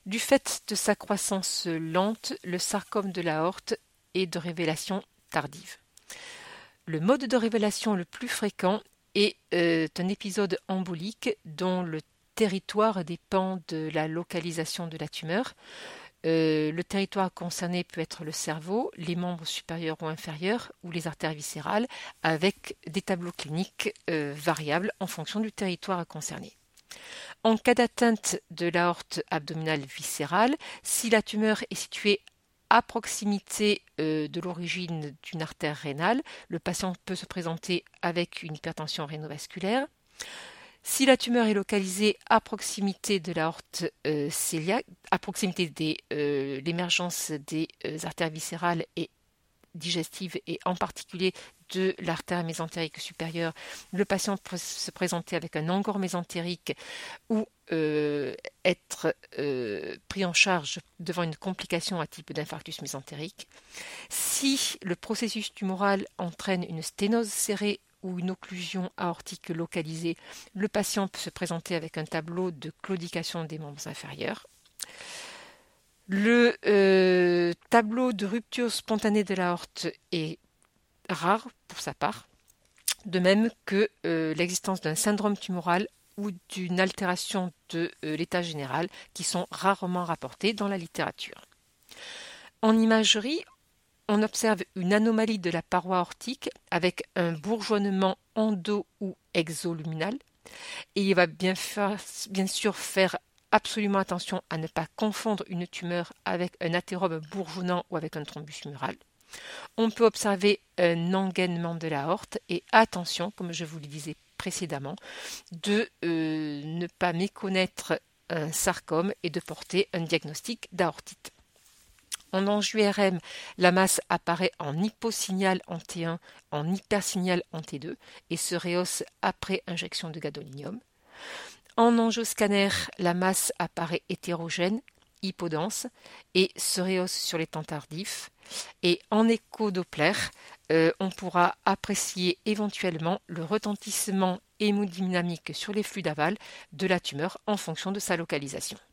Du fait de sa croissance lente, le sarcome de l'aorte est de révélation tardive. Le mode de révélation le plus fréquent est un épisode embolique dont le territoire dépend de la localisation de la tumeur. Le territoire concerné peut être le cerveau, les membres supérieurs ou inférieurs ou les artères viscérales, avec des tableaux cliniques variables en fonction du territoire concerné. En cas d'atteinte de l'aorte abdominale viscérale, si la tumeur est située à proximité de l'origine d'une artère rénale, le patient peut se présenter avec une hypertension rénovasculaire. Si la tumeur est localisée à proximité de l'aorte cœliaque, à proximité de l'émergence des artères viscérales et digestives et en particulier de l'artère mésentérique supérieure, le patient peut se présenter avec un angor mésentérique ou être pris en charge devant une complication à type d'infarctus mésentérique. Si le processus tumoral entraîne une sténose serrée ou une occlusion aortique localisée, le patient peut se présenter avec un tableau de claudication des membres inférieurs. Le tableau de rupture spontanée de l'aorte est rare pour sa part, de même que l'existence d'un syndrome tumoral ou d'une altération de l'état général qui sont rarement rapportés dans la littérature. En imagerie, on observe une anomalie de la paroi aortique avec un bourgeonnement endo- ou exoluminal et il va bien sûr faire absolument attention à ne pas confondre une tumeur avec un athérome bourgeonnant ou avec un thrombus mural. On peut observer un engainement de l'aorte et attention, comme je vous le disais précédemment, de ne pas méconnaître un sarcome et de porter un diagnostic d'aortite. En angio-IRM, la masse apparaît en hyposignal en T1, en hypersignal en T2 et se rehausse après injection de gadolinium. En angioscanner, la masse apparaît hétérogène, hypodense et se rehausse sur les temps tardifs. Et en écho-Doppler, on pourra apprécier éventuellement le retentissement hémodynamique sur les flux d'aval de la tumeur en fonction de sa localisation.